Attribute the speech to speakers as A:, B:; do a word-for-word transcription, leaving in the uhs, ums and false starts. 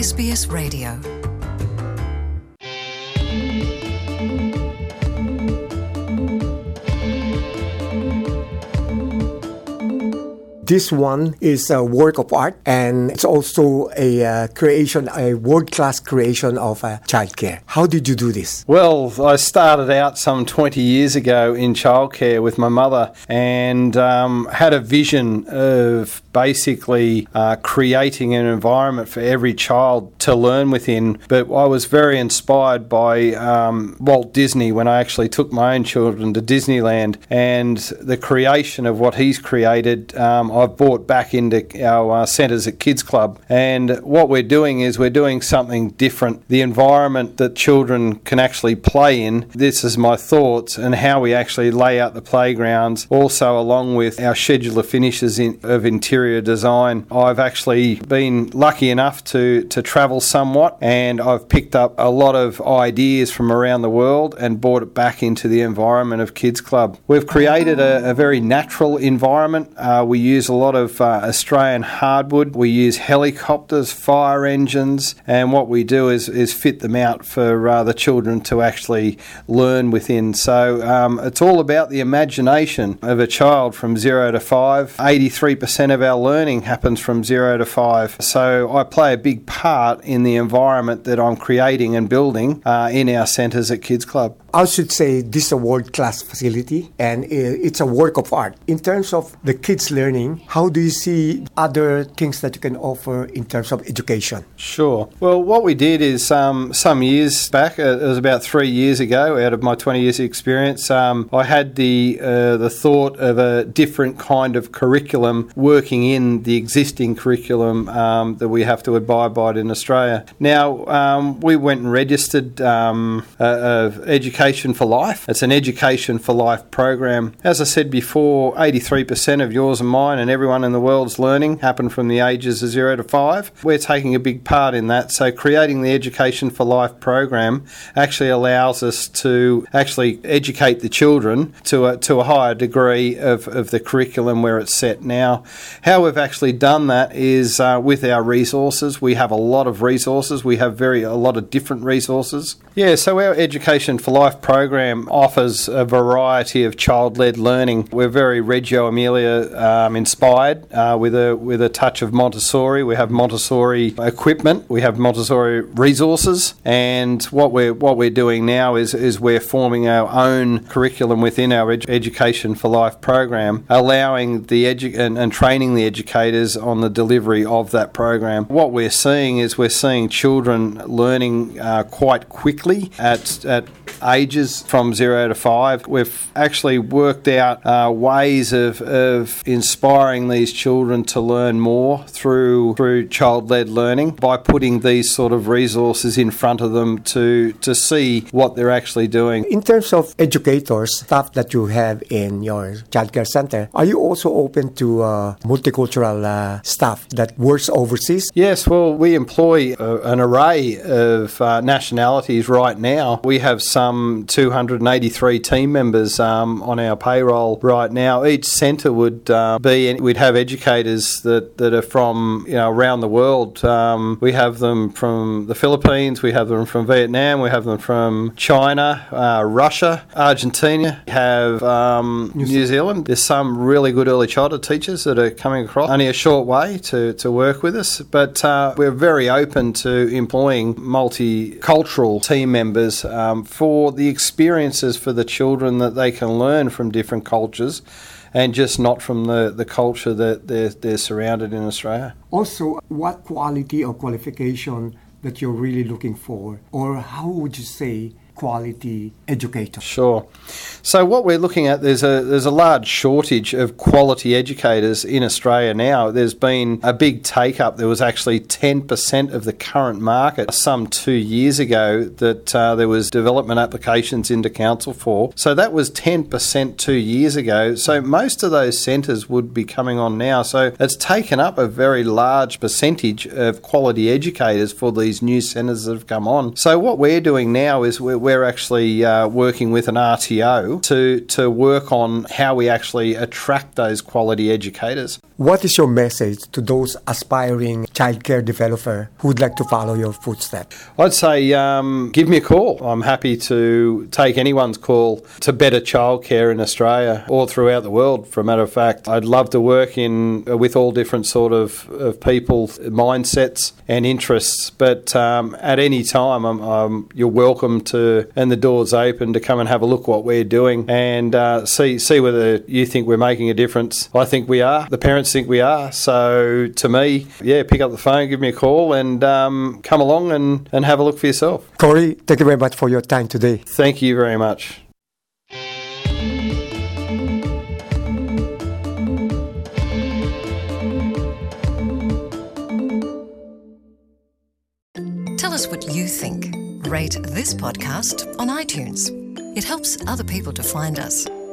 A: S B S Radio.
B: This one is a work of art, and it's also a uh, creation, a world-class creation of uh, childcare. How did you do this?
C: Well, I started out some twenty years ago in childcare with my mother and um, had a vision of basically uh, creating an environment for every child to learn within. But I was very inspired by um, Walt Disney when I actually took my own children to Disneyland, and the creation of what he's created um, I've brought back into our uh, centres at Kids Club. And what we're doing is we're doing something different. The environment that children can actually play in, this is my thoughts, and how we actually lay out the playgrounds, also along with our schedule of finishes in, of interior design. I've actually been lucky enough to, to travel somewhat, and I've picked up a lot of ideas from around the world and brought it back into the environment of Kids Club. We've created a, a very natural environment. Uh, we use a lot of uh, Australian hardwood. We use helicopters, fire engines, and what we do is, is fit them out for uh, the children to actually learn within. So um, it's all about the imagination of a child from zero to five. eighty-three percent of our learning happens from zero to five. So I play a big part in the environment that I'm creating and building uh, in our centres at Kids Club.
B: I should say this is a world-class facility, and it's a work of art. In terms of the kids learning, how do you see other things that you can offer in terms of education?
C: Sure. Well, what we did is um, some years back, uh, it was about three years ago, out of my twenty years of experience, um, I had the uh, the thought of a different kind of curriculum working in the existing curriculum um, that we have to abide by in Australia. Now, um, we went and registered um, uh, uh, education for Life. It's an Education for Life program. As I said before, eighty-three percent of yours and mine and everyone in the world's learning happen from the ages of zero to five. We're taking a big part in that. So creating the Education for Life program actually allows us to actually educate the children to a, to a higher degree of, of the curriculum where it's set now. How we've actually done that is uh, with our resources. We have a lot of resources. We have very a lot of different resources. Yeah, so our Education for Life program offers a variety of child-led learning. We're very Reggio Emilia um, inspired uh, with a with a touch of Montessori. We have Montessori equipment, we have Montessori resources, and what we're what we're doing now is is we're forming our own curriculum within our Edu- Education for Life program, allowing the edu- and, and training the educators on the delivery of that program. What we're seeing is we're seeing children learning uh, quite quickly at at ages from zero to five. We've actually worked out uh, ways of, of inspiring these children to learn more through through child-led learning by putting these sort of resources in front of them to, to see what they're actually doing.
B: In terms of educators, staff that you have in your childcare center, are you also open to uh, multicultural uh, staff that works overseas?
C: Yes, well, we employ uh, an array of uh, nationalities right now. We have some two hundred eighty-three team members um, on our payroll right now. Each centre would uh, be, we'd have educators that, that are from, you know, around the world. Um, we have them from the Philippines, we have them from Vietnam, we have them from China, uh, Russia, Argentina, we have um, New, New Zealand. There's some really good early childhood teachers that are coming across only a short way to, to work with us, but uh, we're very open to employing multicultural team members um, for the experiences for the children that they can learn from different cultures and just not from the, the culture that they're, they're surrounded in Australia.
B: Also, what quality or qualification that you're really looking for, or how would you say quality educator?
C: Sure. So what we're looking at, there's a there's a large shortage of quality educators in Australia now. There's been a big take-up. There was actually ten percent of the current market some two years ago that uh, there was development applications into council for. So that was ten percent two years ago. So most of those centres would be coming on now. So it's taken up a very large percentage of quality educators for these new centres that have come on. So what we're doing now is we're we're actually uh, working with an R T O to, to work on how we actually attract those quality educators.
B: What is your message to those aspiring childcare developer who would like to follow your footsteps?
C: I'd say um, give me a call. I'm happy to take anyone's call to better childcare in Australia or throughout the world. For a matter of fact, I'd love to work in with all different sort of, of people, mindsets and interests. But um, at any time, I'm, I'm, you're welcome to, and the door's open to come and have a look what we're doing and uh, see see whether you think we're making a difference. I think we are. The parents think we are. So to me, yeah, pick up the phone, give me a call and um, come along and, and have a look for yourself.
B: Corey, thank you very much for your time today.
C: Thank you very much.
A: Tell us what you think. Rate this podcast on iTunes. It helps other people to find us.